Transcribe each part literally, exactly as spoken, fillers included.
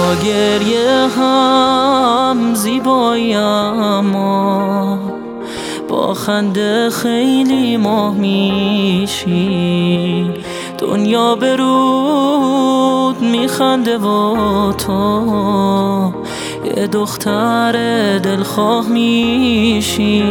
با گریه هم زیبایی، اما با خنده خیلی ماه میشی. دنیا به رود میخنده و تو یه دختر دلخواه میشی.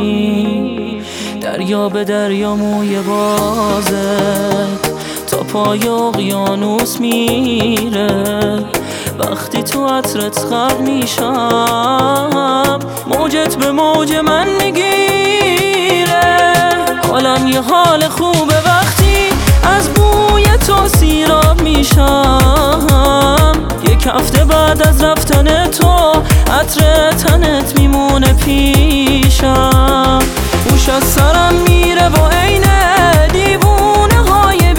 دریا به دریا موی بازت تا پای اقیانوس میره. وقتی تو عطرت غرق میشم، موجت به موج من میگیره. حالم یه حال خوبه وقتی از بوی تو سیراب میشم. یک هفته بعد از رفتن تو عطر تنت میمونه پیشم. هوش از سرم میره و عین دیوونه های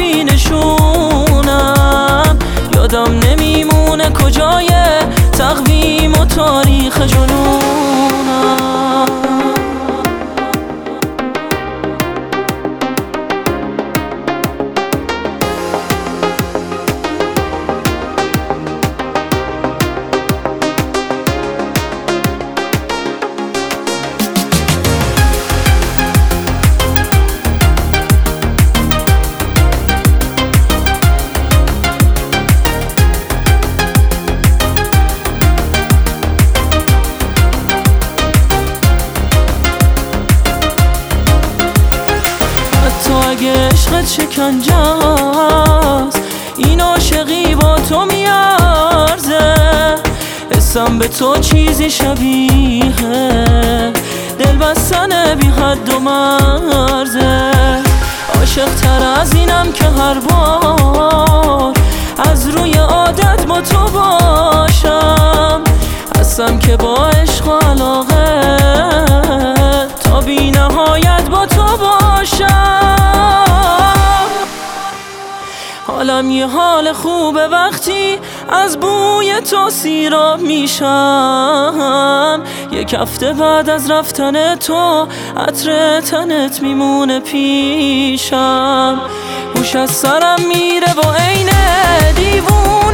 بینشونم. یادم نمیمونه کجای تقویم و تاریخ جنونم. تو اگه عشقت شکنجه است، این عاشقی با تو میارزه. حسم به تو چیزی شبیه دل بستن بی حد و مرزه. عاشق تر از اینم که هر بار از روی عادت با تو باشم. هستم که با عشق و علاقه تا بی نهایت با تو باشم. حالم یه حال خوبه وقتی از بوی تو سیراب میشم. یک هفته بعد از رفتن تو عطر تنت میمونه پیشم. هوش از سرم میره و عین دیوون